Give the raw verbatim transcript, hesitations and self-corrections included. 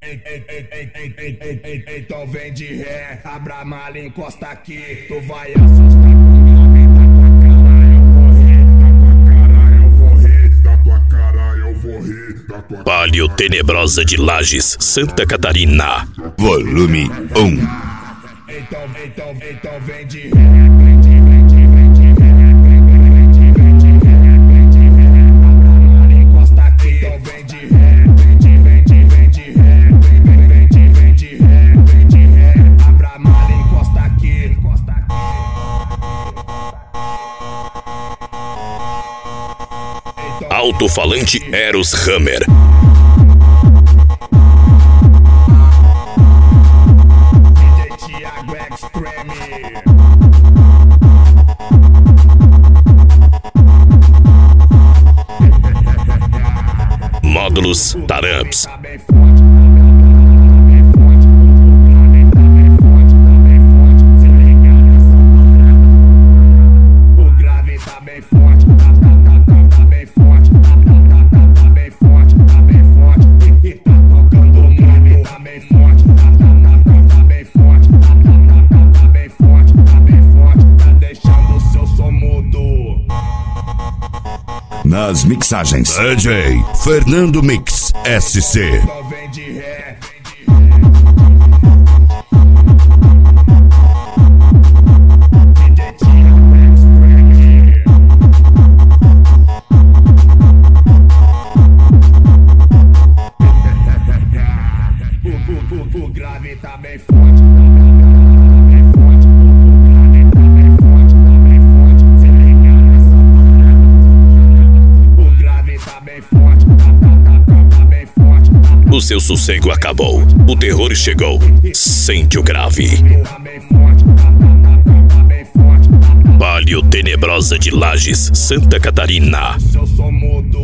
Então vem de ré, abra a mala e encosta aqui. Tu vai assustar com grave da tua cara, eu vou rir. Da tua cara eu vou rir. Da tua Palio Tenebrosa de Lages, Santa Catarina. Volume um. Então, então, então vem de ré, vem de, vem de, vem de ré, vem de, vem de ré, vem de ré, abra a mala e encosta aqui. Então vem de ré, vem de, vem de, vem de ré, vem, vem, vem de, vem de ré, vem de ré, abra a mala e encosta aqui, encosta aqui. Então, Alto-falante Eros Hammer. Módulos Taramps. Nas mixagens, D J Fernando Mix S C. O grave tá bem forte, tá bem forte, o grave tá bem forte, tá bem forte, se liga nessa parada. O grave tá bem forte, tá, tá, tá, tá bem forte. O seu sossego acabou, o terror chegou. Sente o grave. Palio Tenebrosa de Lages, Santa Catarina. Eu sou mudo.